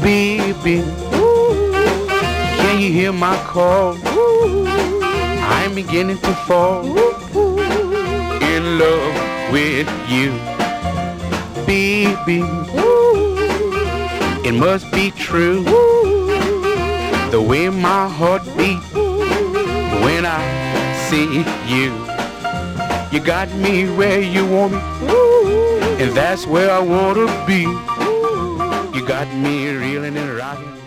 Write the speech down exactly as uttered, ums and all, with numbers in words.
Baby, can you hear my call? I'm beginning to fall in love with you. Baby, it must be true, the way my heart beats when I see you. You got me where you want me, and that's where I want to be. You got me reeling and rocking.